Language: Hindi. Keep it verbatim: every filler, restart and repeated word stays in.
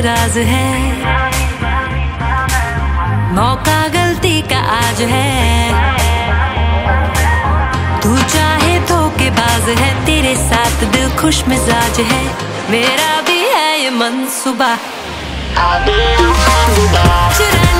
राज है, मौका गलती का आज है। तू चाहे धोखेबाज है, तेरे साथ दिल खुश मिजाज है। मेरा भी है ये मंसूबा, चुरा